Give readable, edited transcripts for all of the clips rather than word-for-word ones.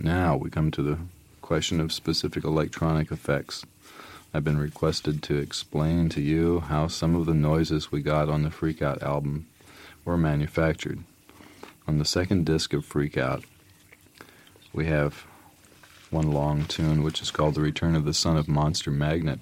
Now we come to the question of specific electronic effects. I've been requested to explain to you how some of the noises we got on the Freak Out album were manufactured. On the second disc of Freak Out, we have one long tune which is called The Return of the Son of Monster Magnet.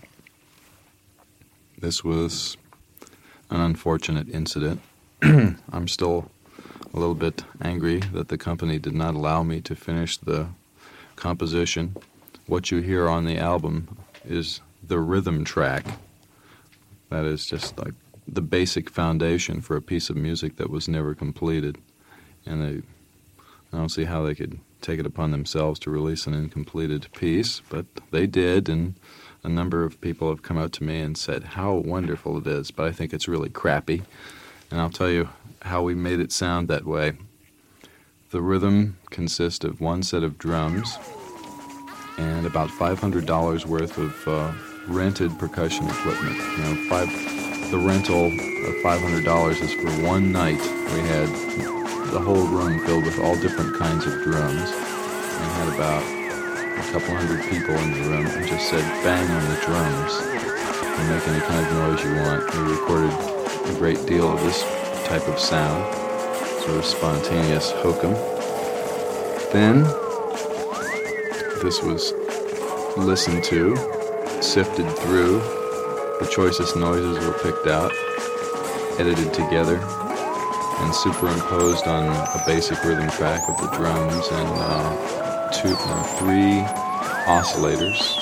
This was an unfortunate incident. I'm still a little bit angry that the company did not allow me to finish the composition. What you hear on the album is the rhythm track. That is just like the basic foundation for a piece of music that was never completed. And I don't see how they could take it upon themselves to release an incompleted piece, but they did, and a number of people have come out to me and said how wonderful it is, but I think it's really crappy. And I'll tell you how we made it sound that way. The rhythm consists of one set of drums and about $500 worth of rented percussion equipment. The rental of $500 is for one night. We had the whole room filled with all different kinds of drums and had about a couple hundred people in the room and just said bang on the drums and make any kind of noise you want. We recorded a great deal of this type of sound, sort of spontaneous hokum. Then this was listened to, sifted through, the choicest noises were picked out, edited together, and superimposed on a basic rhythm track of the drums and three oscillators,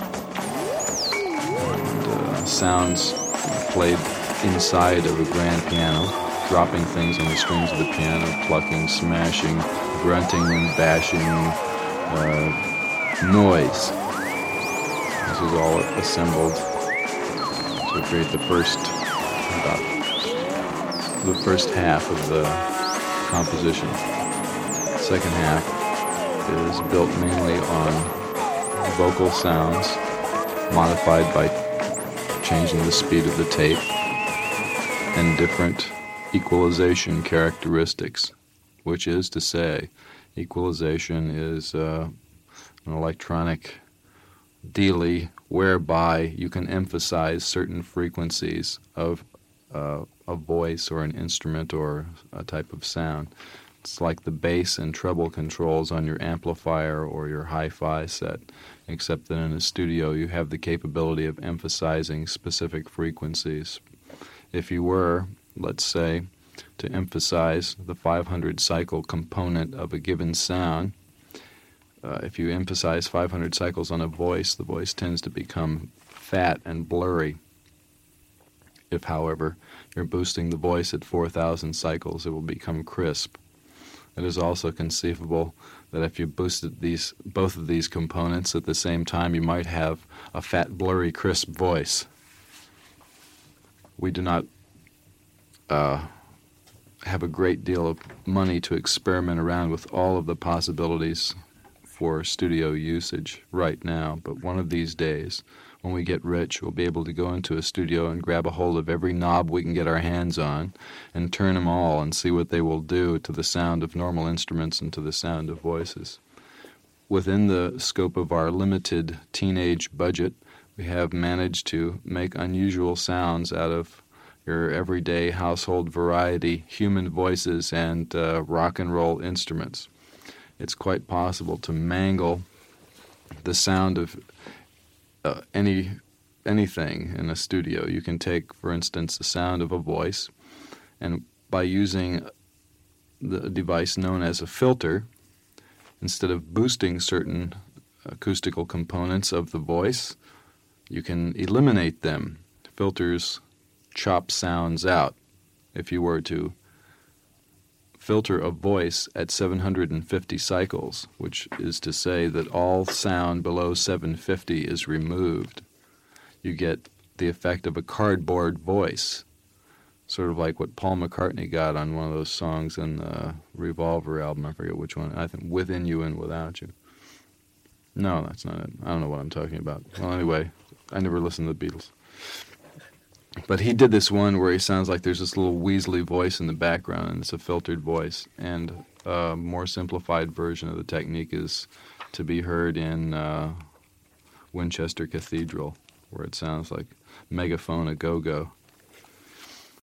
and sounds played inside of a grand piano, dropping things on the strings of the piano, plucking, smashing, grunting and bashing, noise. This is all assembled to create the first half of the composition. The second half is built mainly on vocal sounds, modified by changing the speed of the tape, and different equalization characteristics, which is to say, equalization is an electronic dealie whereby you can emphasize certain frequencies of a voice or an instrument or a type of sound. It's like the bass and treble controls on your amplifier or your hi-fi set, except that in a studio you have the capability of emphasizing specific frequencies. If you were, let's say, to emphasize the 500 cycle component of a given sound, if you emphasize 500 cycles on a voice, the voice tends to become fat and blurry. If, however, you're boosting the voice at 4,000 cycles, it will become crisp. It is also conceivable that if you boosted both of these components at the same time, you might have a fat, blurry, crisp voice. We do not have a great deal of money to experiment around with all of the possibilities for studio usage right now, but one of these days, when we get rich, we'll be able to go into a studio and grab a hold of every knob we can get our hands on and turn them all and see what they will do to the sound of normal instruments and to the sound of voices. Within the scope of our limited teenage budget, we have managed to make unusual sounds out of your everyday household variety, human voices, and rock and roll instruments. It's quite possible to mangle the sound of anything in a studio. You can take, for instance, the sound of a voice, and by using the device known as a filter, instead of boosting certain acoustical components of the voice, you can eliminate them. Filters chop sounds out. If you were to filter a voice at 750 cycles, which is to say that all sound below 750 is removed, you get the effect of a cardboard voice, sort of like what Paul McCartney got on one of those songs in the Revolver album. I forget which one. I think Within You and Without You. No, that's not it. I don't know what I'm talking about. Well, anyway, I never listened to the Beatles. But he did this one where he sounds like there's this little weaselly voice in the background, and it's a filtered voice. And a more simplified version of the technique is to be heard in Winchester Cathedral, where it sounds like megaphone a go-go.